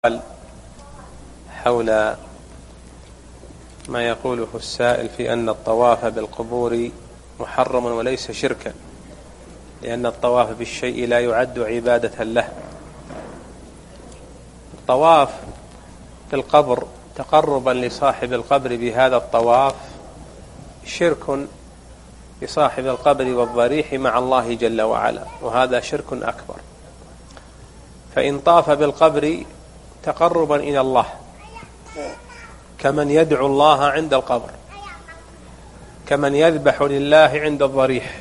حول ما يقوله السائل في أن الطواف بالقبور محرم وليس شركا، لأن الطواف بالشيء لا يعد عبادة له. الطواف بالقبر تقربا لصاحب القبر بهذا الطواف شرك لصاحب القبر والضريح مع الله جل وعلا، وهذا شرك أكبر. فإن طاف بالقبر تقربا إلى الله كمن يدعو الله عند القبر، كمن يذبح لله عند الضريح،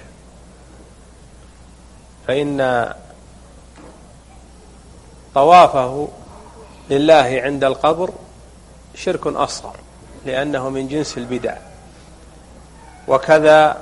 فإن طوافه لله عند القبر شرك أصغر لأنه من جنس البدع. وكذا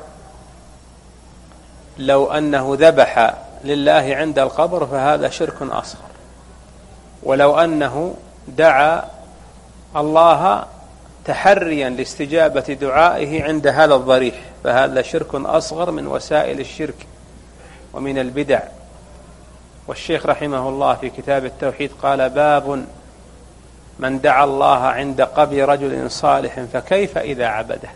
لو أنه ذبح لله عند القبر فهذا شرك أصغر، ولو أنه دعا الله تحريا لاستجابة دعائه عند هذا الضريح فهذا شرك أصغر من وسائل الشرك ومن البدع. والشيخ رحمه الله في كتاب التوحيد قال: باب من دعا الله عند قبر رجل صالح فكيف إذا عبده.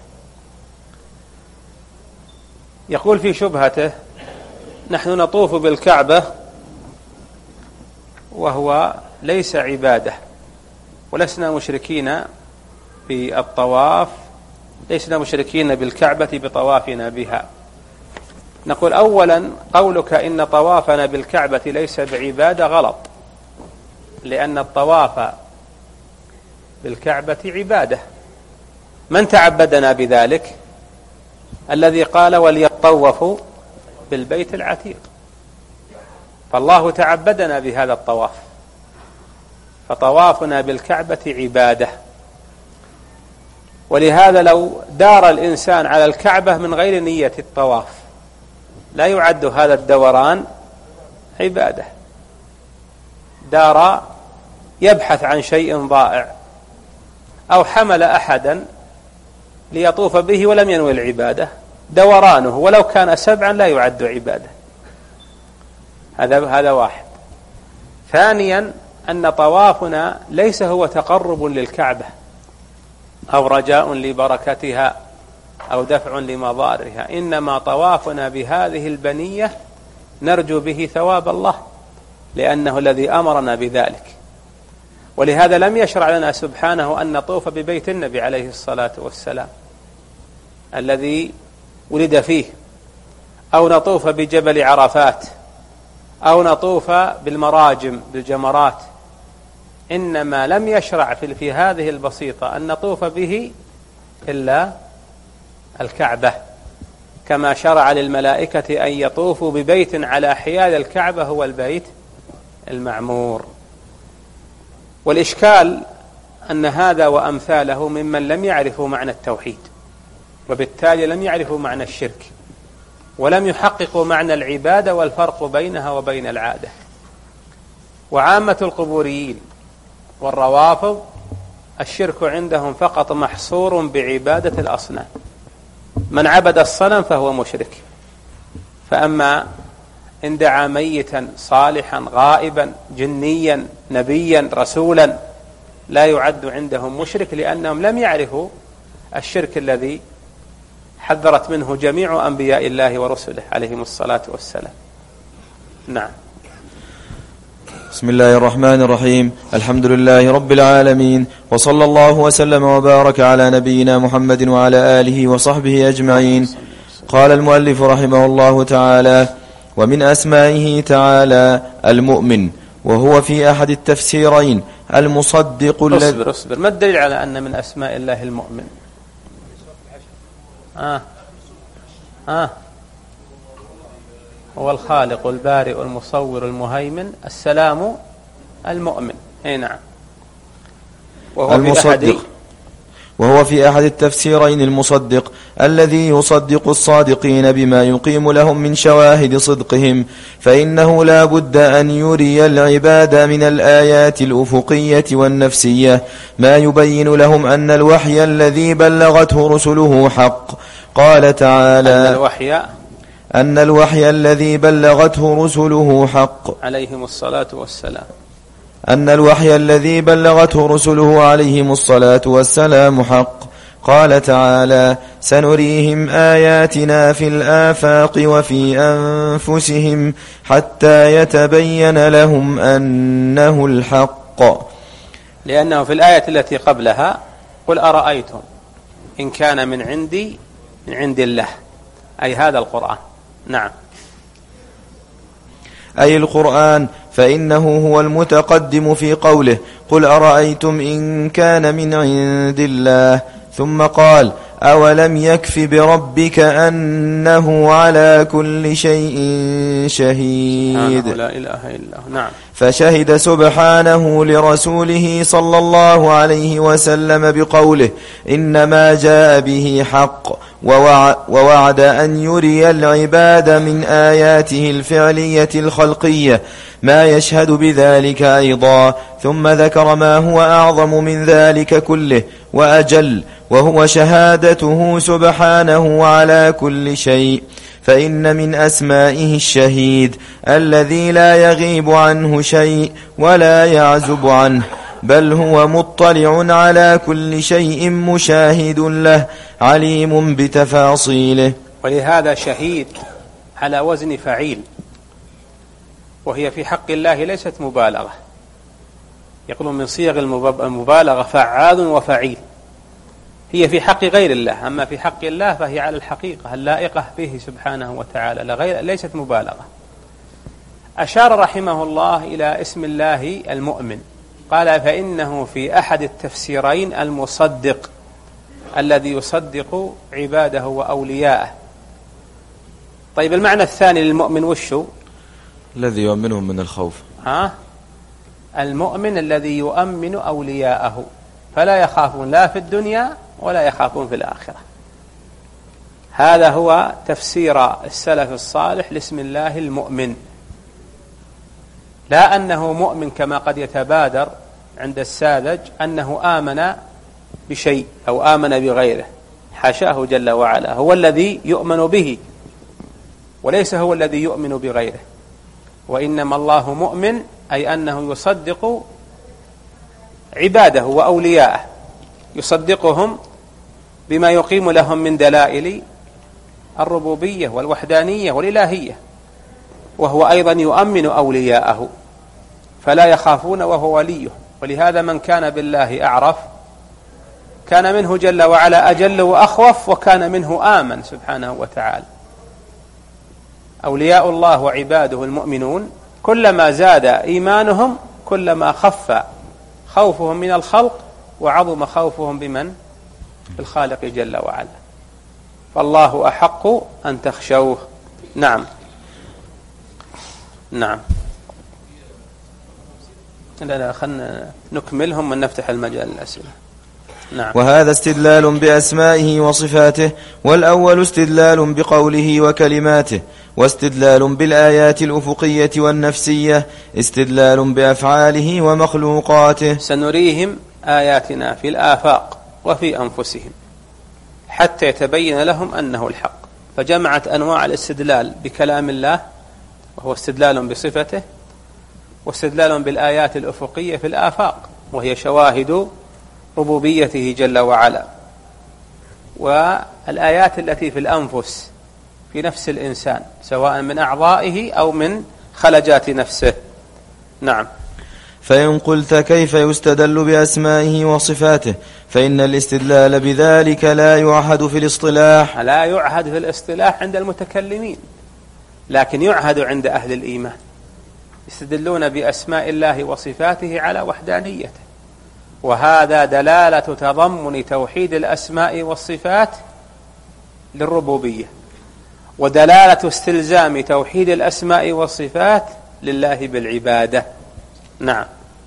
يقول في شبهته: نحن نطوف بالكعبة وهو ليس عبادة، ولسنا مشركين بالطواف، لسنا مشركين بالكعبة بطوافنا بها. نقول: أولا قولك إن طوافنا بالكعبة ليس بعبادة غلط، لأن الطواف بالكعبة عبادة. من تعبدنا بذلك؟ الذي قال: وليطوفوا بالبيت العتيق. فالله تعبدنا بهذا الطواف، فطوافنا بالكعبة عبادة. ولهذا لو دار الإنسان على الكعبة من غير نية الطواف لا يعد هذا الدوران عبادة. دار يبحث عن شيء ضائع، أو حمل أحدا ليطوف به ولم ينوي العبادة، دورانه ولو كان 7 لا يعد عبادة. هذا واحد. ثانيا أن طوافنا ليس هو تقرب للكعبة أو رجاء لبركتها أو دفع لمضارها، إنما طوافنا بهذه البنية نرجو به ثواب الله، لأنه الذي أمرنا بذلك. ولهذا لم يشرع لنا سبحانه أن نطوف ببيت النبي عليه الصلاة والسلام الذي ولد فيه، أو نطوف بجبل عرفات، أو نطوف بالمراجم بالجمرات. إنما لم يشرع في هذه البسيطة أن نطوف به إلا الكعبة، كما شرع للملائكة أن يطوفوا ببيت على حيال الكعبة هو البيت المعمور. والإشكال أن هذا وأمثاله ممن لم يعرفوا معنى التوحيد، وبالتالي لم يعرفوا معنى الشرك، ولم يحققوا معنى العبادة والفرق بينها وبين العادة. وعامة القبوريين والروافض الشرك عندهم فقط محصور بعبادة الأصنام. من عبد الصنم فهو مشرك. فأما إن دعا ميتا صالحا غائبا جنيا نبيا رسولا لا يعد عندهم مشرك، لأنهم لم يعرفوا الشرك الذي حذرت منه جميع أنبياء الله ورسله عليهم الصلاة والسلام. نعم. بسم الله الرحمن الرحيم. الحمد لله رب العالمين، وصلى الله وسلم وبارك على نبينا محمد وعلى آله وصحبه أجمعين. قال المؤلف رحمه الله تعالى: ومن أسمائه تعالى المؤمن، وهو في أحد التفسيرين المصدق. اصبر. ما الدليل على أن من أسماء الله المؤمن؟ هو الخالق البارئ المصور المهيمن السلام المؤمن. نعم. وهو في أحد التفسيرين المصدق الذي يصدق الصادقين بما يقيم لهم من شواهد صدقهم، فإنه لا بد أن يري العباد من الآيات الأفقية والنفسية ما يبين لهم أن الوحي الذي بلغته رسله حق. قال تعالى: أن الوحي الذي بلغته رسله حق، عليهم الصلاة والسلام. أن الوحي الذي بلغته رسله عليهم الصلاة والسلام حق. قال تعالى: سنريهم آياتنا في الآفاق وفي أنفسهم حتى يتبين لهم أنه الحق. لأنه في الآية التي قبلها: قل أرأيتم إن كان من عند الله، أي هذا القرآن. نعم. أي القرآن، فإنه هو المتقدم في قوله: قل أرأيتم إن كان من عند الله. ثم قال: أولم يكف بربك أنه على كل شيء شهيد. لا إله إلا هو. نعم. فشهد سبحانه لرسوله صلى الله عليه وسلم بقوله: إنما جاء به حق، ووعد أن يري العباد من آياته الفعلية الخلقية ما يشهد بذلك أيضا. ثم ذكر ما هو أعظم من ذلك كله وأجل، وهو شهادته سبحانه على كل شيء. فإن من أسمائه الشهيد الذي لا يغيب عنه شيء ولا يعزب عنه، بل هو مطلع على كل شيء مشاهد له عليم بتفاصيله. ولهذا شهيد على وزن فعيل، وهي في حق الله ليست مبالغة. يقولون من صيغ المبالغة فعال وفعيل. هي في حق غير الله، أما في حق الله فهي على الحقيقة اللائقة به سبحانه وتعالى، ليست مبالغة. أشار رحمه الله إلى اسم الله المؤمن، قال: فإنه في أحد التفسيرين المصدق، الذي يصدق عباده وأولياءه. طيب، المعنى الثاني للمؤمن وشو؟ الذي يؤمنهم من الخوف. المؤمن الذي يؤمن أولياءه، فلا يخافون لا في الدنيا ولا يخافون في الآخرة. هذا هو تفسير السلف الصالح لاسم الله المؤمن، لا أنه مؤمن كما قد يتبادر عند الساذج أنه آمن بشيء أو آمن بغيره. حاشاه جل وعلا، هو الذي يؤمن به وليس هو الذي يؤمن بغيره. وإنما الله مؤمن، أي أنه يصدق عباده وأولياءه، يصدقهم بما يقيم لهم من دلائل الربوبية والوحدانية والإلهية، وهو أيضا يؤمن أولياءه فلا يخافون وهو وليه. ولهذا من كان بالله أعرف كان منه جل وعلا أجل وأخوف، وكان منه آمن سبحانه وتعالى. أولياء الله وعباده المؤمنون كلما زاد إيمانهم كلما خف خوفهم من الخلق وعظم خوفهم بمن؟ بالخالق جل وعلا. فالله أحق أن تخشوه. نعم. لا خلنا نكملهم ونفتح المجال للأسئلة. نعم. وهذا استدلال بأسمائه وصفاته، والأول استدلال بقوله وكلماته، واستدلال بالآيات الأفقية والنفسية استدلال بأفعاله ومخلوقاته. سنريهم آياتنا في الآفاق وفي أنفسهم حتى يتبين لهم أنه الحق. فجمعت أنواع الاستدلال بكلام الله، وهو استدلال بصفته، واستدلال بالآيات الأفقية في الآفاق، وهي شواهد ربوبيته جل وعلا، والآيات التي في الأنفس في نفس الإنسان سواء من أعضائه أو من خلجات نفسه. نعم. فإن قلت كيف يستدل بأسمائه وصفاته، فإن الاستدلال بذلك لا يعهد في الاصطلاح. لا يعهد في الاصطلاح عند المتكلمين، لكن يعهد عند أهل الإيمان. يستدلون بأسماء الله وصفاته على وحدانيته، وهذا دلالة تضمن توحيد الأسماء والصفات للربوبية، ودلالة استلزام توحيد الأسماء والصفات لله بالعبادة. نعم.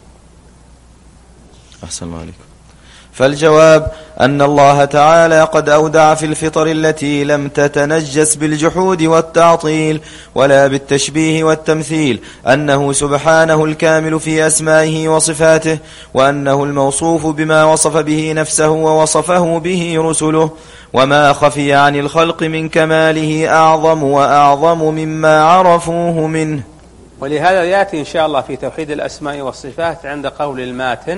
أحسن الله عليكم. فالجواب أن الله تعالى قد أودع في الفطر التي لم تتنجس بالجحود والتعطيل ولا بالتشبيه والتمثيل أنه سبحانه الكامل في أسمائه وصفاته، وأنه الموصوف بما وصف به نفسه ووصفه به رسله، وما خفي عن الخلق من كماله أعظم وأعظم مما عرفوه منه. ولهذا يأتي إن شاء الله في توحيد الأسماء والصفات عند قول الماتن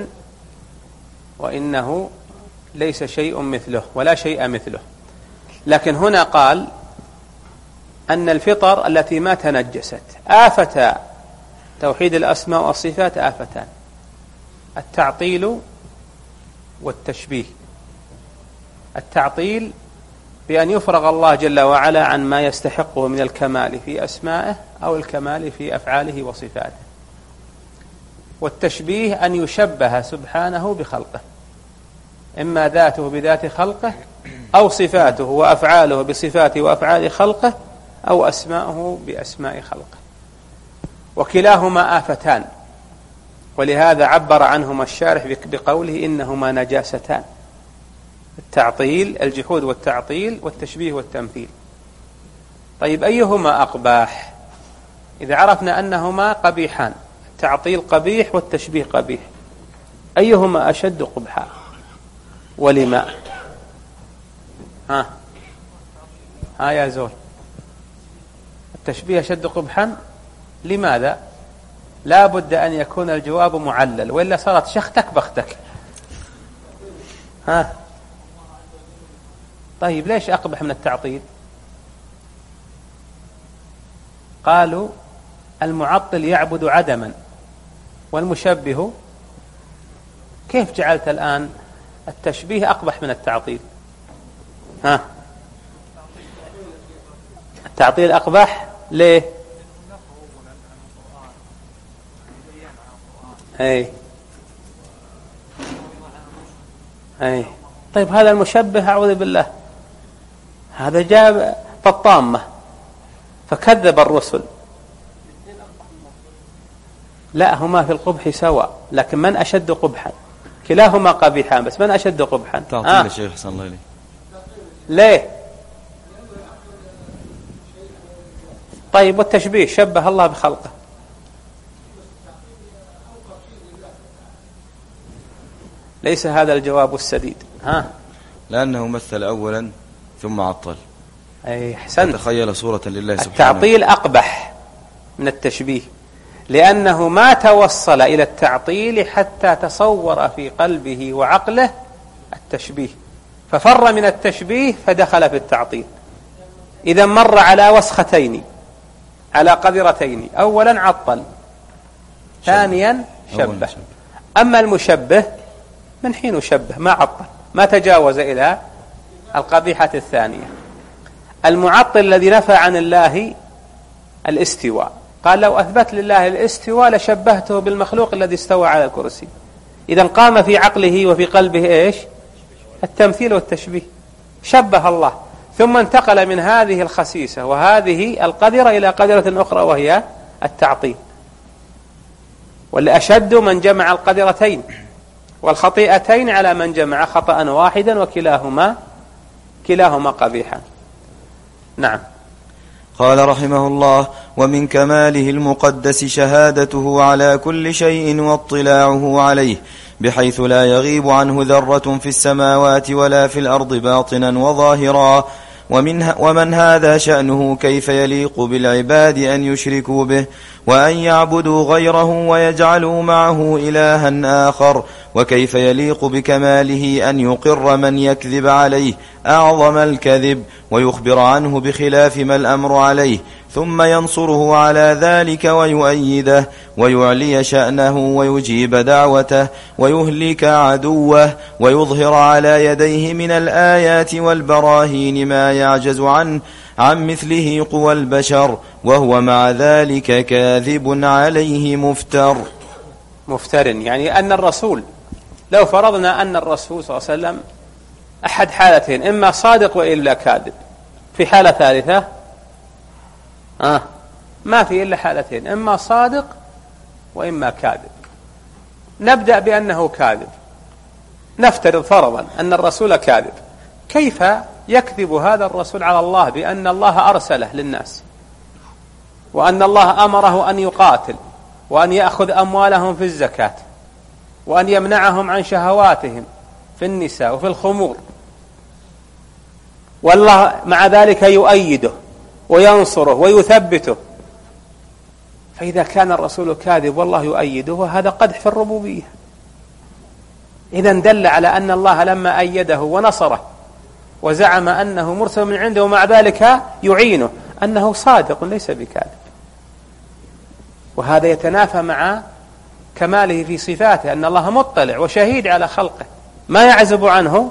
وإنه ليس شيء مثله ولا شيء مثله. لكن هنا قال أن الفطر التي ما تنجست آفة توحيد الأسماء والصفات آفتان: التعطيل والتشبيه. التعطيل بأن يفرغ الله جل وعلا عن ما يستحقه من الكمال في أسمائه أو الكمال في أفعاله وصفاته. والتشبيه أن يشبه سبحانه بخلقه، إما ذاته بذات خلقه أو صفاته وأفعاله بصفات وأفعال خلقه أو أسماءه بأسماء خلقه، وكلاهما آفتان. ولهذا عبر عنهما الشارح بقوله إنهما نجاستان: التعطيل، الجحود والتعطيل، والتشبيه والتمثيل. طيب أيهما أقباح؟ إذا عرفنا أنهما قبيحان، التعطيل قبيح والتشبيه قبيح، أيهما أشد قبحا ولما؟ ها يا زول، التشبيه أشد قبحا. لماذا؟ لا بد أن يكون الجواب معلل، وإلا صارت شختك بختك. طيب ليش أقبح من التعطيل؟ قالوا المعطل يعبد عدما، والمشبه. كيف جعلت الآن التشبيه أقبح من التعطيل؟ التعطيل أقبح ليه؟ أي طيب هذا المشبه أعوذ بالله، هذا جاب الطامة فكذب الرسل. لا، هما في القبح سواء، لكن من أشد قبحا؟ كلاهما قبيحان، بس من أشد قبحا؟ تعطيل يا شيخ حسن الله إليك. ليه؟ طيب والتشبيه شبه الله بخلقه. ليس هذا الجواب السديد. لأنه مثل أولا ثم عطل. أي أحسنت. تخيل صورة لله سبحانه. التعطيل أقبح من التشبيه، لأنه ما توصل إلى التعطيل حتى تصور في قلبه وعقله التشبيه، ففر من التشبيه فدخل في التعطيل. إذا مر على وسختين، على قذرتين: أولا عطل، ثانيا شبه. أما المشبه من حين شبه ما عطل، ما تجاوز إلى القبيحة الثانية. المعطل الذي نفى عن الله الاستواء قال لو أثبت لله الاستواء لشبهته بالمخلوق الذي استوى على الكرسي. إذا قام في عقله وفي قلبه إيش؟ التمثيل والتشبيه، شبه الله، ثم انتقل من هذه الخسيسة وهذه القذرة إلى قذرة أخرى وهي التعطيل. والأشد من جمع القذرتين والخطيئتين على من جمع خطأ واحدا، وكلاهما قبيحا. نعم. قال رحمه الله: ومن كماله المقدس شهادته على كل شيء واطلاعه عليه، بحيث لا يغيب عنه ذرة في السماوات ولا في الأرض باطنا وظاهرا. ومن هذا شأنه كيف يليق بالعباد أن يشركوا به وأن يعبدوا غيره ويجعلوا معه إلها آخر؟ وكيف يليق بكماله أن يقر من يكذب عليه أعظم الكذب ويخبر عنه بخلاف ما الأمر عليه، ثم ينصره على ذلك ويؤيده ويعلي شأنه ويجيب دعوته ويهلك عدوه ويظهر على يديه من الآيات والبراهين ما يعجز عن مثله قوى البشر، وهو مع ذلك كاذب عليه مفتر. يعني أن الرسول، لو فرضنا أن الرسول صلى الله عليه وسلم أحد حالتين: إما صادق وإلا كاذب. في حالة ثالثة ما في إلا حالتين: إما صادق وإما كاذب. نبدأ بأنه كاذب. نفترض فرضا أن الرسول كاذب، كيف يكذب هذا الرسول على الله بأن الله أرسله للناس، وأن الله أمره أن يقاتل، وأن يأخذ أموالهم في الزكاة، وأن يمنعهم عن شهواتهم في النساء وفي الخمور، والله مع ذلك يؤيده وينصره ويثبته؟ فإذا كان الرسول كاذب والله يؤيده هذا قدح في الربوبية. إذن دل على أن الله لما أيده ونصره وزعم أنه مرسل من عنده ومع ذلك يعينه أنه صادق ليس بكاذب. وهذا يتنافى مع كماله في صفاته أن الله مطلع وشهيد على خلقه ما يعزب عنه،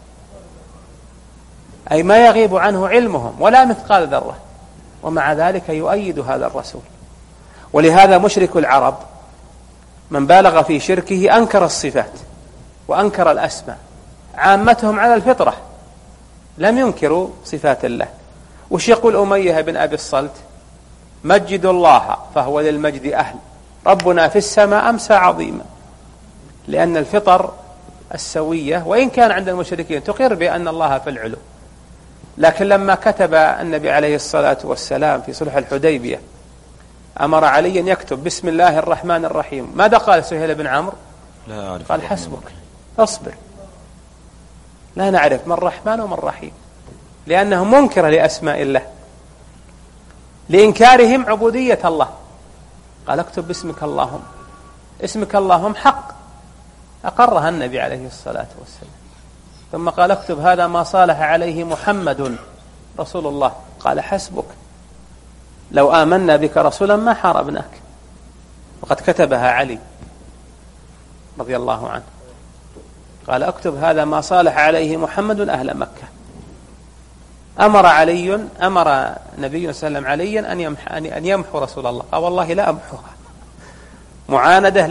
أي ما يغيب عنه علمهم ولا مثقال ذرة، ومع ذلك يؤيد هذا الرسول. ولهذا مشرك العرب من بالغ في شركه أنكر الصفات وأنكر الأسماء، عامتهم على الفطرة لم ينكروا صفات الله. وش يقول أمية بن أبي الصلت؟ مجد الله فهو للمجد أهل، ربنا في السماء أمسى عظيما. لأن الفطر السوية وإن كان عند المشركين تقر بأن الله في العلو، لكن لما كتب النبي عليه الصلاة والسلام في صلح الحديبية أمر عليا يكتب بسم الله الرحمن الرحيم، ماذا قال سهيل بن عمرو؟ لا أعرف. قال حسبك اصبر، لا نعرف من الرحمن ومن الرحيم، لأنه منكر لأسماء الله لإنكارهم عبودية الله. قال اكتب باسمك اللهم، اسمك اللهم حق أقرها النبي عليه الصلاة والسلام. ثم قال اكتب هذا ما صالح عليه محمد رسول الله، قال حسبك لو آمنا بك رسولا ما حاربناك. وقد كتبها علي رضي الله عنه، قال اكتب هذا ما صالح عليه محمد أهل مكة. أمر النبي صلى الله عليه وسلم عليا أن يمحو رسول الله، قال والله لا أمحوها، معاندة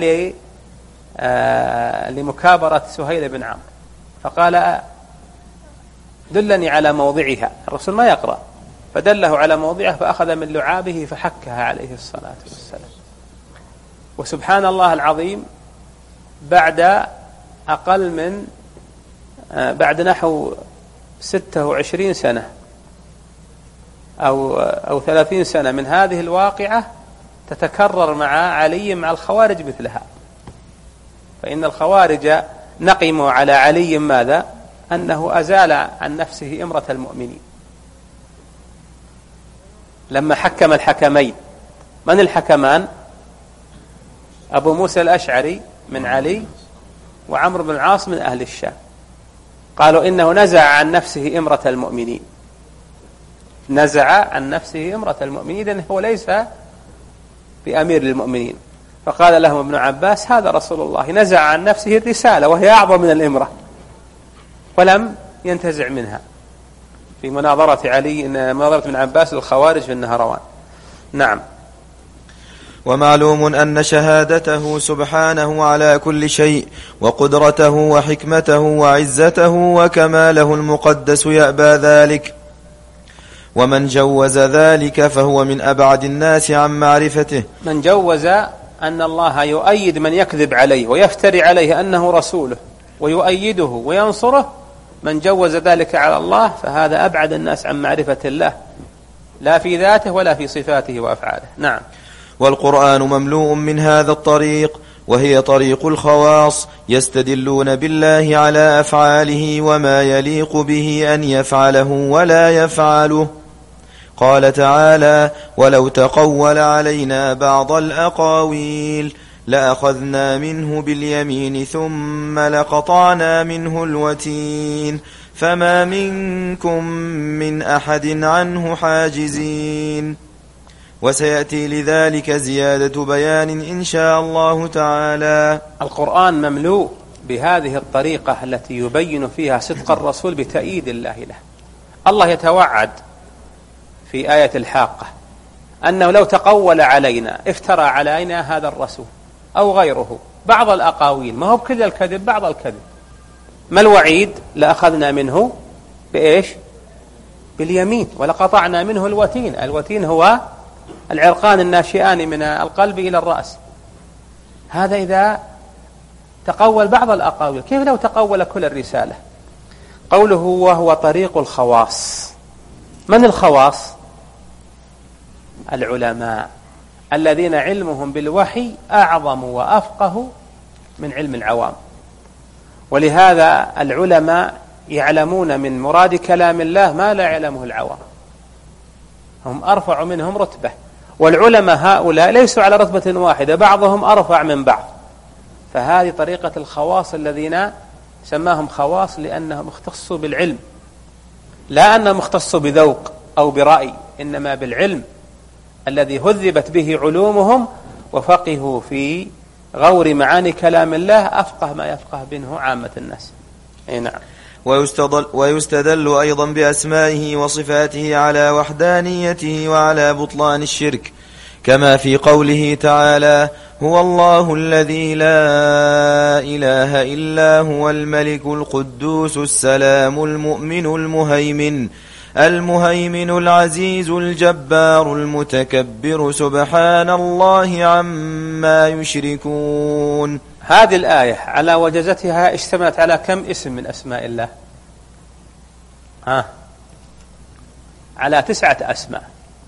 لمكابرة سهيل بن عمرو. فقال دلني على موضعها، الرسول ما يقرأ، فدله على موضعه فأخذ من لعابه فحكها عليه الصلاة والسلام. وسبحان الله العظيم بعد نحو 26 سنة أو 30 سنة من هذه الواقعة تتكرر مع علي مع الخوارج مثلها. فإن الخوارج نقموا على علي ماذا؟ أنه أزال عن نفسه إمرة المؤمنين لما حكم الحكمين. من الحكمان؟ أبو موسى الأشعري من علي وعمرو بن العاص من أهل الشام. قالوا إنه نزع عن نفسه إمرة المؤمنين، نزع عن نفسه إمرة المؤمنين، إذن هو ليس بأمير للمؤمنين. فقال لهم ابن عباس هذا رسول الله نزع عن نفسه الرسالة وهي أعظم من الإمرة، ولم ينتزع منها في مناظرة ابن عباس للخوارج في النهروان. نعم. ومعلوم أن شهادته سبحانه على كل شيء وقدرته وحكمته وعزته وكماله المقدس يأبى ذلك، ومن جوز ذلك فهو من أبعد الناس عن معرفته. من جوز أن الله يؤيد من يكذب عليه ويفتري عليه أنه رسوله ويؤيده وينصره، من جوز ذلك على الله فهذا أبعد الناس عن معرفة الله لا في ذاته ولا في صفاته وأفعاله. نعم. والقرآن مملوء من هذا الطريق، وهي طريق الخواص، يستدلون بالله على أفعاله وما يليق به أن يفعله ولا يفعله. قال تعالى: ولو تقول علينا بعض الأقاويل لأخذنا منه باليمين ثم لقطعنا منه الوتين فما منكم من أحد عنه حاجزين. وسيأتي لذلك زيادة بيان إن شاء الله تعالى. القرآن مملوء بهذه الطريقة التي يبين فيها صدق الرسول بتأييد الله له. الله يتوعد في آية الحاقة أنه لو تقول علينا، افترى علينا هذا الرسول أو غيره بعض الأقاويل، ما هو بكل الكذب، بعض الكذب، ما الوعيد؟ لأخذنا منه بإيش؟ باليمين ولقطعنا منه الوتين. الوتين هو العرقان الناشئان من القلب إلى الرأس. هذا إذا تقول بعض الأقاويل، كيف لو تقول كل الرسالة؟ قوله وهو طريق الخواص. من الخواص؟ العلماء الذين علمهم بالوحي أعظم وأفقه من علم العوام. ولهذا العلماء يعلمون من مراد كلام الله ما لا يعلمه العوام، هم أرفع منهم رتبة. والعلماء هؤلاء ليسوا على رتبة واحدة، بعضهم أرفع من بعض. فهذه طريقة الخواص الذين سماهم خواص لأنهم اختصوا بالعلم، لا أنهم اختصوا بذوق أو برأي، إنما بالعلم الذي هذبت به علومهم وفقهوا في غور معاني كلام الله أفقه ما يفقه منه عامة الناس. نعم. ويستدل أيضا بأسمائه وصفاته على وحدانيته وعلى بطلان الشرك، كما في قوله تعالى: هو الله الذي لا إله إلا هو الملك القدوس السلام المؤمن المهيمن العزيز الجبار المتكبر سبحان الله عما يشركون. هذه الآية على وجزتها اشتملت على كم اسم من أسماء الله؟ على 9 أسماء.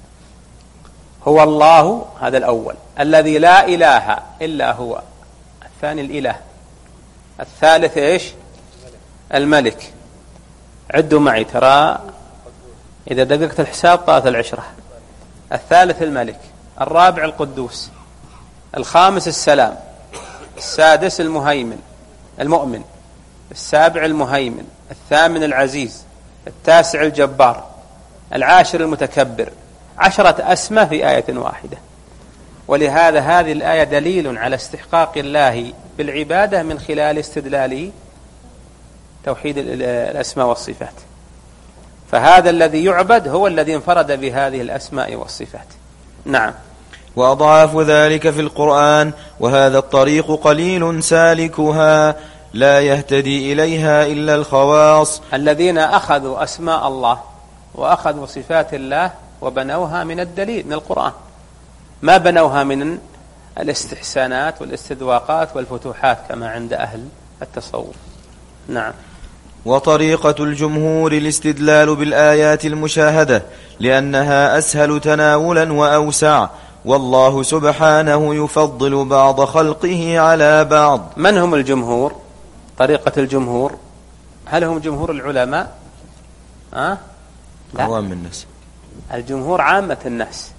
هو الله، هذا الأول، الذي لا إله إلا هو، الثاني الإله، الثالث إيش؟ الملك، عدوا معي ترى إذا دققت الحساب طالت العشرة. الثالث الملك، الرابع القدوس، الخامس السلام، السادس المؤمن، السابع المهيمن، الثامن العزيز، التاسع الجبار، العاشر المتكبر. 10 أسماء في آية واحدة. ولهذا هذه الآية دليل على استحقاق الله بالعبادة من خلال استدلاله توحيد الأسماء والصفات. فهذا الذي يعبد هو الذي انفرد بهذه الأسماء والصفات. نعم. وأضعاف ذلك في القرآن، وهذا الطريق قليل سالكها لا يهتدي إليها إلا الخواص الذين أخذوا أسماء الله وأخذوا صفات الله وبنوها من الدليل من القرآن، ما بنوها من الاستحسانات والاستذواقات والفتوحات كما عند أهل التصوف. نعم. وطريقة الجمهور الاستدلال بالآيات المشاهدة لأنها أسهل تناولا وأوسع، والله سبحانه يفضل بعض خلقه على بعض. من هم الجمهور؟ طريقة الجمهور هل هم جمهور العلماء؟ لا، عوام الناس. الجمهور عامة الناس.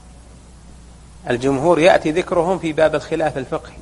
الجمهور يأتي ذكرهم في باب الخلاف الفقهي،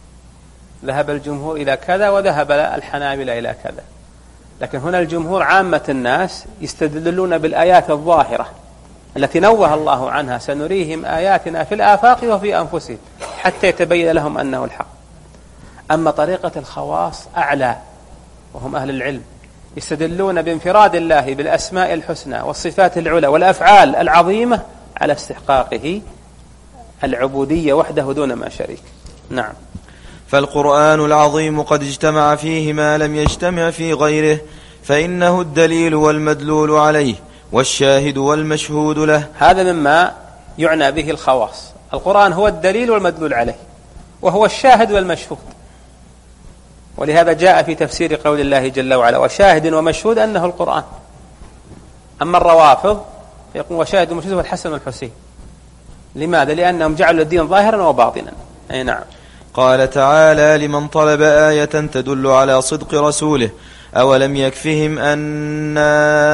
ذهب الجمهور إلى كذا وذهب الحنابلة إلى كذا، لكن هنا الجمهور عامة الناس يستدلون بالآيات الظاهرة التي نوه الله عنها: سنريهم آياتنا في الآفاق وفي أنفسهم حتى يتبين لهم أنه الحق. أما طريقة الخواص أعلى، وهم أهل العلم، يستدلون بانفراد الله بالأسماء الحسنى والصفات العلى والأفعال العظيمة على استحقاقه العبودية وحده دون ما شريك. نعم. فالقرآن العظيم قد اجتمع فيه ما لم يجتمع في غيره، فإنه الدليل والمدلول عليه والشاهد والمشهود له. هذا مما يعنى به الخواص. القرآن هو الدليل والمدلول عليه، وهو الشاهد والمشهود. ولهذا جاء في تفسير قول الله جل وعلا: وشاهد ومشهود أنه القرآن. أما الروافض يقول وشاهد ومشهود هو الحسن والحسين. لماذا؟ لأنهم جعلوا الدين ظاهرا وباطنا. أي نعم. قال تعالى: لمن طلب آية تدل على صدق رسوله أولم يكفهم أنا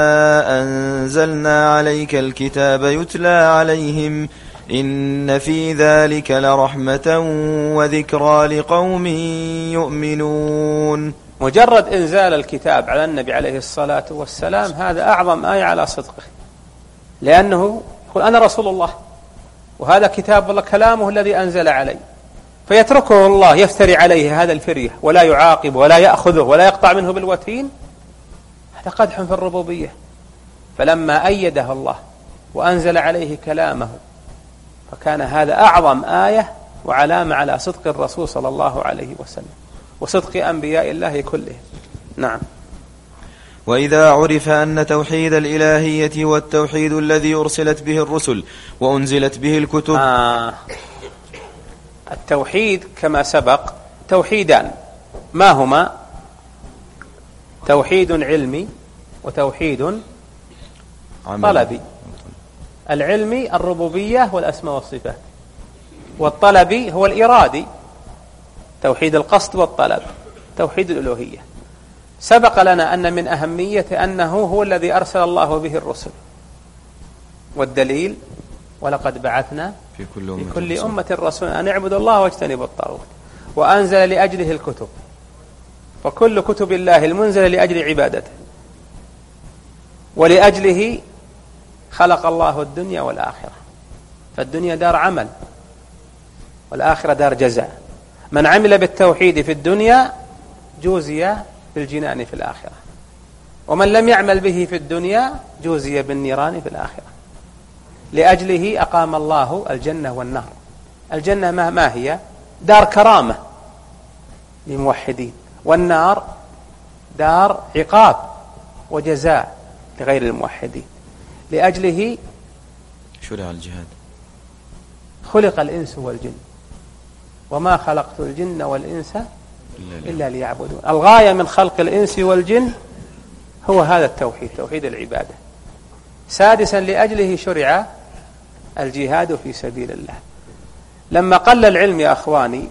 أنزلنا عليك الكتاب يتلى عليهم إن في ذلك لرحمة وذكرى لقوم يؤمنون. مجرد إنزال الكتاب على النبي عليه الصلاة والسلام هذا أعظم آية على صدقه، لأنه يقول أنا رسول الله وهذا كتاب الله كلامه الذي أنزل علي، فيتركه الله يفتري عليه هذا الفرية ولا يعاقب ولا يأخذه ولا يقطع منه بالوتين، هذا قدح في الربوبية. فلما أيده الله وأنزل عليه كلامه فكان هذا أعظم آية وعلامة على صدق الرسول صلى الله عليه وسلم وصدق أنبياء الله كلهم. نعم. وإذا عرف أن توحيد الإلهية والتوحيد الذي أرسلت به الرسل وأنزلت به الكتب التوحيد كما سبق توحيدان، ما هما؟ توحيد علمي وتوحيد طلبي. العلمي الربوبية والأسماء والصفات، والطلبي هو الإرادي، توحيد القصد والطلب، توحيد الألوهية. سبق لنا أن من أهمية أنه هو الذي أرسل الله به الرسل، والدليل ولقد بعثنا في كل أمة رسول أن اعبدوا الله واجتنبوا الطاغوت، وأنزل لأجله الكتب، وكل كتب الله المنزلة لأجل عبادته، ولأجله خلق الله الدنيا والآخرة. فالدنيا دار عمل والآخرة دار جزاء. من عمل بالتوحيد في الدنيا جوزي بالجنان في الآخرة، ومن لم يعمل به في الدنيا جوزي بالنيران في الآخرة. لأجله أقام الله الجنة والنار. الجنة ما هي؟ دار كرامة للموحدين، والنار دار عقاب وجزاء لغير الموحدين. لأجله شرع الجهاد. خلق الإنس والجن، وما خلقت الجن والإنس إلا ليعبدون. الغاية من خلق الإنس والجن هو هذا التوحيد، توحيد العبادة. سادسا لأجله شرع الجهاد في سبيل الله. لما قل العلم يا أخواني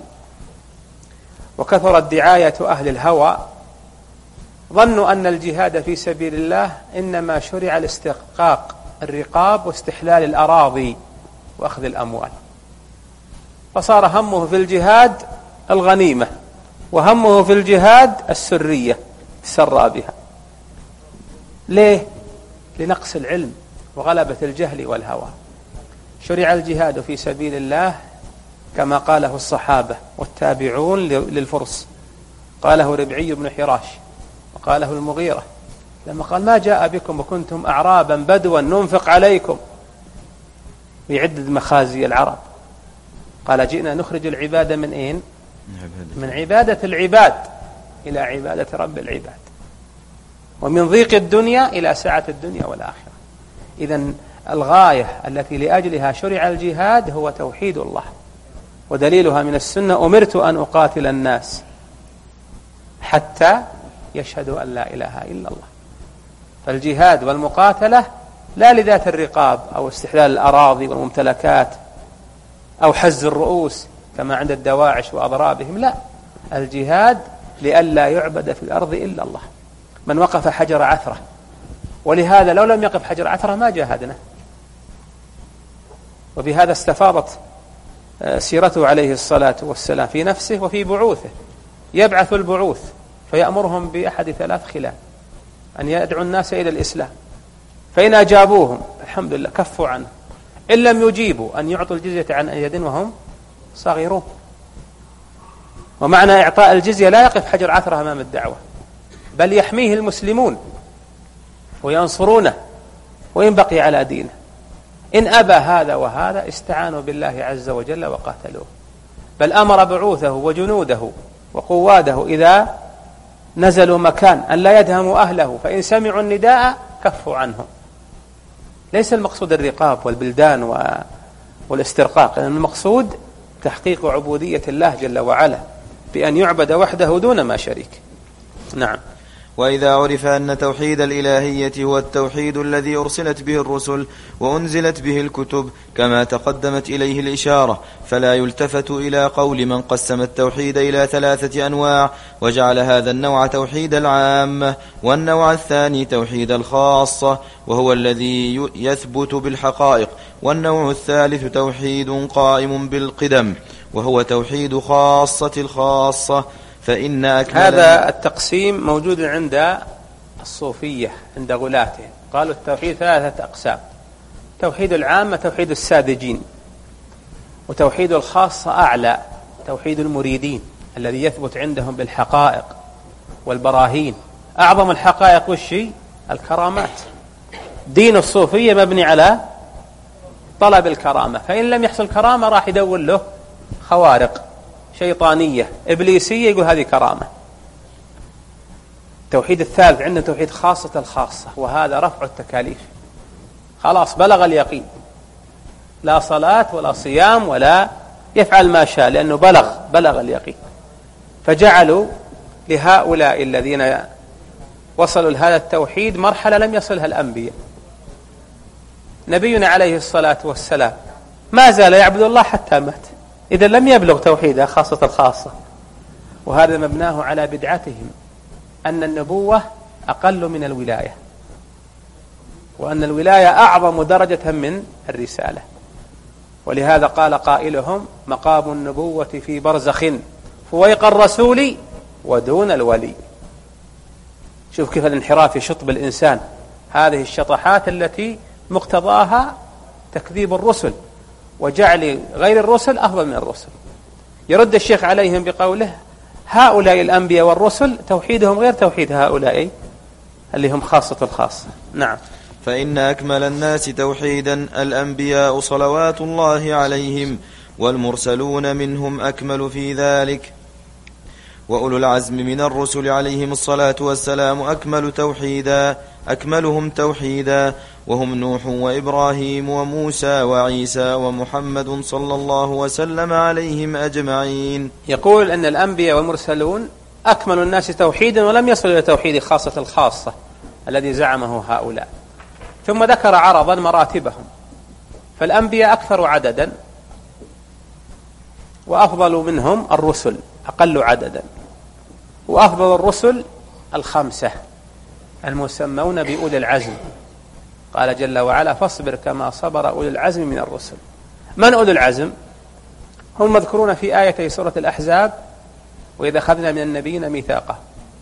وكثرت دعاية أهل الهوى ظنوا أن الجهاد في سبيل الله إنما شرع لاستحقاق الرقاب واستحلال الأراضي وأخذ الأموال، فصار همه في الجهاد الغنيمة، وهمه في الجهاد السرية السرى بها. ليه؟ لنقص العلم وغلبة الجهل والهوى. شرع الجهاد في سبيل الله كما قاله الصحابة والتابعون للفرس، قاله ربعي بن حراش وقاله المغيرة لما قال: ما جاء بكم وكنتم أعرابا بدوا ننفق عليكم، ويعدد مخازي العرب. قال: جئنا نخرج العباد من أين؟ من عبادة العباد إلى عبادة رب العباد، ومن ضيق الدنيا إلى سعة الدنيا والآخرة. إذن الغاية التي لأجلها شرع الجهاد هو توحيد الله، ودليلها من السنة: أمرت أن أقاتل الناس حتى يشهدوا أن لا إله إلا الله. فالجهاد والمقاتلة لا لذات الرقاب أو استحلال الأراضي والممتلكات أو حز الرؤوس كما عند الدواعش وأضرابهم، لا، الجهاد لئلا يعبد في الأرض إلا الله. من وقف حجر عثرة، ولهذا لو لم يقف حجر عثرة ما جاهدنا. وبهذا استفاضت سيرته عليه الصلاة والسلام في نفسه وفي بعوثه. يبعث البعوث فيأمرهم بأحد ثلاث خلال: أن يدعو الناس إلى الإسلام، فإن أجابوهم الحمد لله كفوا عنه، إن لم يجيبوا أن يعطوا الجزية عن يد وهم صغيرون. ومعنى إعطاء الجزية لا يقف حجر عثرة أمام الدعوة، بل يحميه المسلمون وينصرونه وإن بقي على دينه. إن أبى هذا وهذا استعانوا بالله عز وجل وقاتلوه، بل أمر بعوثه وجنوده وقواده إذا نزلوا مكان أن لا يدهموا أهله، فإن سمعوا النداء كفوا عنهم. ليس المقصود الرقاب والبلدان والاسترقاق، لأن المقصود تحقيق عبودية الله جل وعلا بأن يعبد وحده دون ما شريك. نعم. وإذا عرف أن توحيد الإلهية هو التوحيد الذي أرسلت به الرسل وأنزلت به الكتب كما تقدمت إليه الإشارة، فلا يلتفت إلى قول من قسم التوحيد إلى 3 أنواع وجعل هذا النوع توحيد العامة، والنوع الثاني توحيد الخاصة وهو الذي يثبت بالحقائق، والنوع الثالث توحيد قائم بالقدم وهو توحيد خاصة الخاصة. فإن هذا التقسيم موجود عند الصوفية عند غلاتهم. قالوا التوحيد 3 أقسام: توحيد العامة توحيد الساذجين، وتوحيد الخاصة أعلى توحيد المريدين الذي يثبت عندهم بالحقائق والبراهين. أعظم الحقائق والشيء الكرامات. دين الصوفية مبني على طلب الكرامة، فإن لم يحصل كرامة راح يدور له خوارق شيطانية إبليسية يقول هذه كرامة. التوحيد الثالث عندنا توحيد خاصة الخاصة، وهذا رفع التكاليف. خلاص بلغ اليقين، لا صلاة ولا صيام ولا يفعل ما شاء، لأنه بلغ اليقين. فجعلوا لهؤلاء الذين وصلوا لهذا التوحيد مرحلة لم يصلها الأنبياء. نبينا عليه الصلاة والسلام ما زال يعبد الله حتى مات، إذا لم يبلغ توحيدها خاصة الخاصة. وهذا مبناه على بدعتهم أن النبوة أقل من الولاية، وأن الولاية أعظم درجة من الرسالة. ولهذا قال قائلهم: مقام النبوة في برزخ فويق الرسول ودون الولي. شوف كيف الانحراف يشط بالإنسان، هذه الشطحات التي مقتضاها تكذيب الرسل وجعل غير الرسل أفضل من الرسل. يرد الشيخ عليهم بقوله: هؤلاء الأنبياء والرسل توحيدهم غير توحيد هؤلاء اللي هم خاصة الخاصة. نعم. فإن أكمل الناس توحيدا الأنبياء صلوات الله عليهم، والمرسلون منهم أكمل في ذلك، وأولو العزم من الرسل عليهم الصلاة والسلام أكملهم توحيدا، وهم نوح وإبراهيم وموسى وعيسى ومحمد صلى الله وسلم عليهم أجمعين. يقول أن الأنبياء والمرسلون أكمل الناس توحيدا ولم يصلوا إلى توحيد خاصة الخاصة الذي زعمه هؤلاء. ثم ذكر عرضا مراتبهم، فالأنبياء أكثر عددا وأفضل منهم الرسل أقل عددا، وأفضل الرسل الخمسة المسمون بأولي العزم. قال جل وعلا: فاصبر كما صبر أولي العزم من الرسل. من أولي العزم؟ هم مذكورون في آيتي سورة الأحزاب: وإذا أخذنا من النبيين ميثاقه،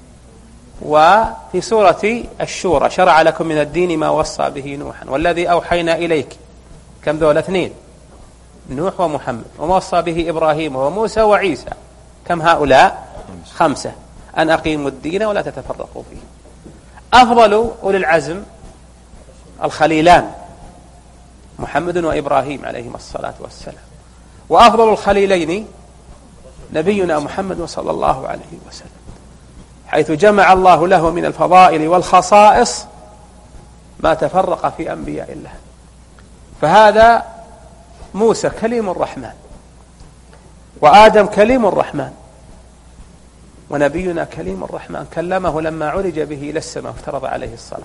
وفي سورة الشورى: شرع لكم من الدين ما وصى به نوحا والذي أوحينا إليك. كم ذولا؟ 2، نوح ومحمد. وما وصى به إبراهيم وموسى وعيسى. كم هؤلاء؟ 5. أن أقيموا الدين ولا تتفرقوا فيه. أفضل أولي العزم الخليلان محمد وإبراهيم عليهما الصلاة والسلام، وأفضل الخليلين نبينا محمد صلى الله عليه وسلم، حيث جمع الله له من الفضائل والخصائص ما تفرق في أنبياء الله. فهذا موسى كليم الرحمن، وآدم كليم الرحمن، ونبينا كليم الرحمن كلمه لما عرج به إلى السماء وافترض عليه الصلاة.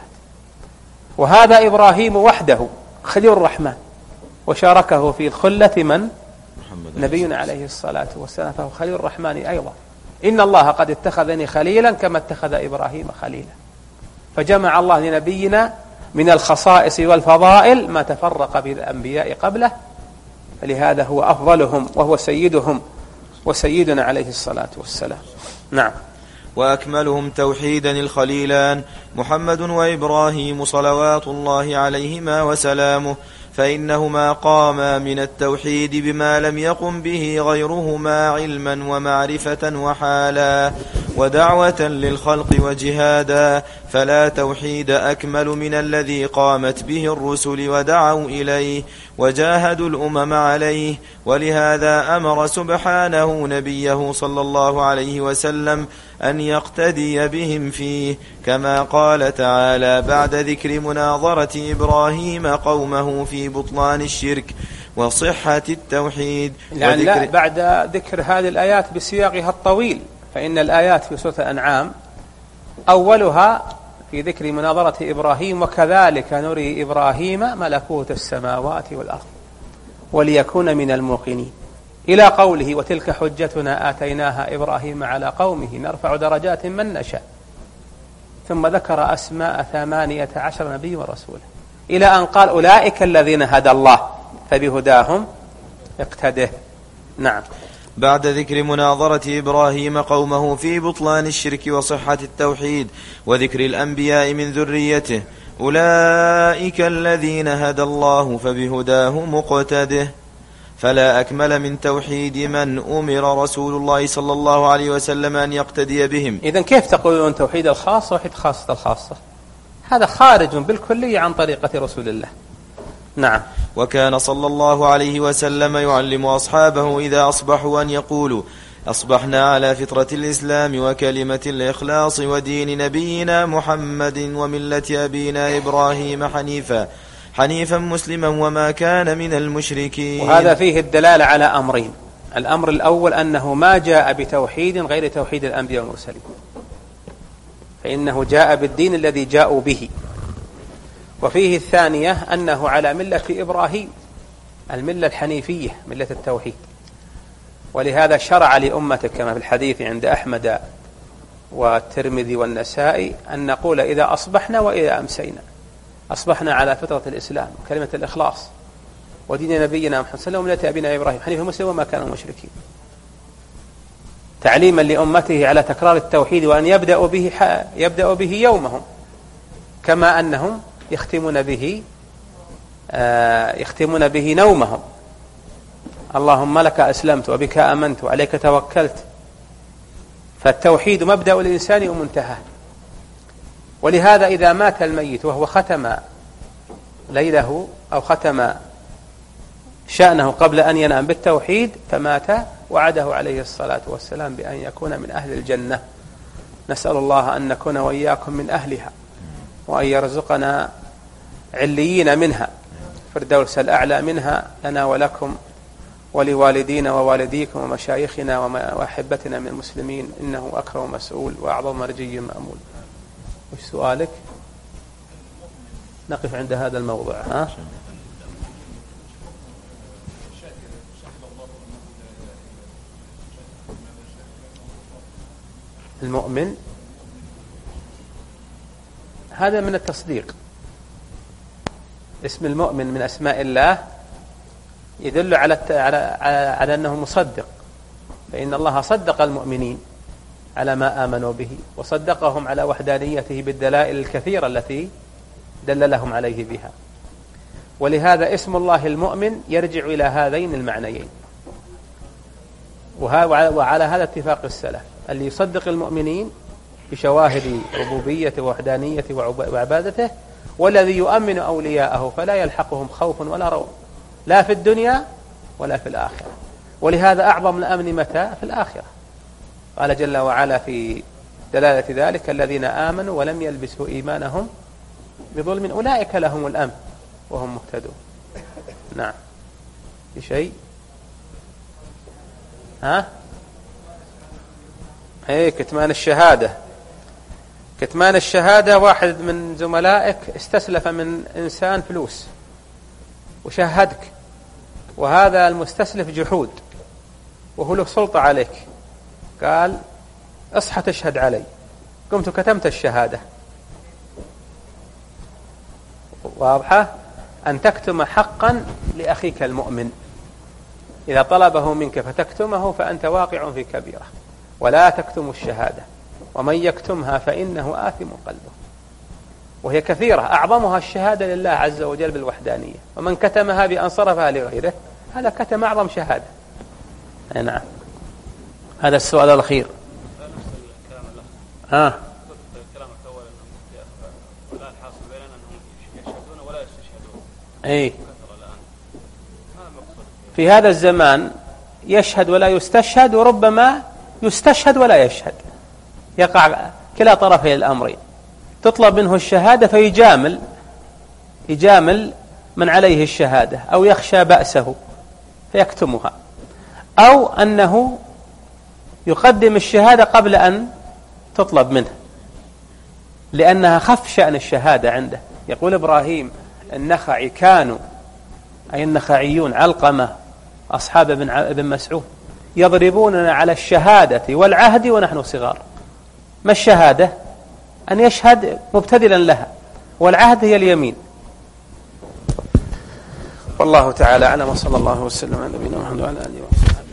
وهذا إبراهيم وحده خليل الرحمن، وشاركه في الخلة من؟ نبينا عليه الصلاة والسلام، فهو خليل الرحمن أيضا. إن الله قد اتخذني خليلا كما اتخذ إبراهيم خليلا. فجمع الله لنبينا من الخصائص والفضائل ما تفرق بالأنبياء قبله، فلهذا هو أفضلهم وهو سيدهم وسيدنا عليه الصلاة والسلام. نعم. وأكملهم توحيدا الخليلان محمد وإبراهيم صلوات الله عليهما وسلامه، فإنهما قاما من التوحيد بما لم يقم به غيرهما علما ومعرفة وحالا ودعوة للخلق وجهادا، فلا توحيد أكمل من الذي قامت به الرسل ودعوا إليه وجاهدوا الأمم عليه. ولهذا أمر سبحانه نبيه صلى الله عليه وسلم أن يقتدي بهم فيه، كما قال تعالى بعد ذكر مناظرة إبراهيم قومه في بطلان الشرك وصحة التوحيد. يعني لا، بعد ذكر هذه الآيات بسياقها الطويل، فإن الآيات في سورة الأنعام أولها في ذكر مناظرة إبراهيم: وكذلك نري إبراهيم ملكوت السماوات والأرض وليكون من الموقنين، إلى قوله: وتلك حجتنا آتيناها إبراهيم على قومه نرفع درجات من نشاء. ثم ذكر أسماء 18 نبي ورسولا، إلى أن قال: أولئك الذين هدى الله فبهداهم اقتده. نعم. بعد ذكر مناظرة إبراهيم قومه في بطلان الشرك وصحة التوحيد وذكر الأنبياء من ذريته: أولئك الذين هدى الله فبهداه مقتده. فلا أكمل من توحيد من أمر رسول الله صلى الله عليه وسلم أن يقتدي بهم. إذن كيف تقولون توحيد الخاصة وحيد خاصة الخاصة؟ هذا خارج بالكلية عن طريقة رسول الله. نعم. وكان صلى الله عليه وسلم يعلم أصحابه إذا أصبحوا أن يقولوا: أصبحنا على فطرة الإسلام وكلمة الإخلاص ودين نبينا محمد وملة أبينا إبراهيم حنيفا مسلما وما كان من المشركين. وهذا فيه الدلالة على أمرين: الأمر الأول أنه ما جاء بتوحيد غير توحيد الأنبياء والمرسلين، فإنه جاء بالدين الذي جاءوا به. وفيه الثانية أنه على ملة إبراهيم، الملة الحنيفية، ملة التوحيد. ولهذا شرع لأمته كما في الحديث عند أحمد والترمذي والنسائي أن نقول إذا أصبحنا وإذا أمسينا: أصبحنا على فطرة الإسلام كلمة الإخلاص، ودين نبينا محمد صلى الله عليه وسلم وملة أبينا إبراهيم حنيفا مسلما وما كانوا مشركين، تعليما لأمته على تكرار التوحيد وأن يبدأ به يومهم، كما أنهم يختمون به نومهم. اللهم لك أسلمت وبك آمنت وعليك توكلت. فالتوحيد مبدأ الإنسان ومنتهاه. ولهذا إذا مات الميت وهو ختم ليله أو ختم شأنه قبل أن ينام بالتوحيد فمات، وعده عليه الصلاة والسلام بأن يكون من أهل الجنة. نسأل الله أن نكون وإياكم من أهلها، وأن يرزقنا عليين منها، فردوس الأعلى منها لنا ولكم ولوالدينا ووالديكم ومشايخنا وأحبتنا من المسلمين، إنه أكرم مسؤول وأعظم مرجي مأمول. وش سؤالك؟ نقف عند هذا الموضوع. المؤمن هذا من التصديق. اسم المؤمن من أسماء الله يدل على أنه مصدق، فإن الله صدق المؤمنين على ما آمنوا به، وصدقهم على وحدانيته بالدلائل الكثيرة التي دللهم عليه بها. ولهذا اسم الله المؤمن يرجع إلى هذين المعنيين، وعلى هذا اتفاق السلف، اللي يصدق المؤمنين بشواهد ربوبيته ووحدانيته وعبادته، والذي يؤمن أولياءه فلا يلحقهم خوف ولا روع، لا في الدنيا ولا في الآخرة. ولهذا أعظم الأمن متى؟ في الآخرة. قال جل وعلا في دلالة ذلك: الذين آمنوا ولم يلبسوا إيمانهم بظلم أولئك لهم الأمن وهم مهتدون. نعم. في شيء؟ كتمان الشهادة. كتمان الشهادة، واحد من زملائك استسلف من إنسان فلوس وشهدك، وهذا المستسلف جحود وهو له سلطة عليك، قال اصحى تشهد علي، قمت كتمت الشهادة. واضحة؟ أن تكتم حقا لأخيك المؤمن، إذا طلبه منك فتكتمه فأنت واقع في كبيرة. ولا تكتم الشهادة، ومن يكتمها فإنه آثم قلبه. وهي كثيرة، أعظمها الشهادة لله عز وجل بالوحدانية، ومن كتمها بأن صرفها لغيره هذا كتم أعظم شهادة. نعم. هذا السؤال الأخير. في هذا الزمان يشهد ولا يستشهد، وربما يستشهد ولا يشهد، يقع كلا طرفي الأمرين. تطلب منه الشهادة فيجامل من عليه الشهادة، أو يخشى بأسه فيكتمها، أو أنه يقدم الشهادة قبل أن تطلب منه لأنها خف شأن الشهادة عنده. يقول إبراهيم النخعي كانوا، أي النخعيون علقمة أصحاب ابن مسعود، يضربوننا على الشهادة والعهد ونحن صغار. ما الشهادة؟ أن يشهد مبتذلا لها، والعهد هي اليمين. والله تعالى أعلم، وصلى الله وسلم على نبينا محمد وعلى آله وصحبه.